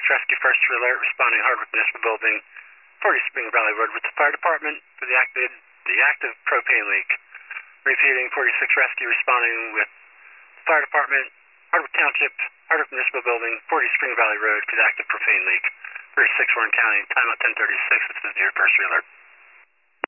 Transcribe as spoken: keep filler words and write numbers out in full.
Rescue First Alert responding Hardwick Municipal Building, forty Spring Valley Road with the fire department for the active, the active propane leak. Repeating, forty-six Rescue responding with the fire department, Hardwick Township, Hardwick Municipal Building, forty Spring Valley Road for the active propane leak. thirty-six Warren County, timeout ten thirty-six, this is your first alert.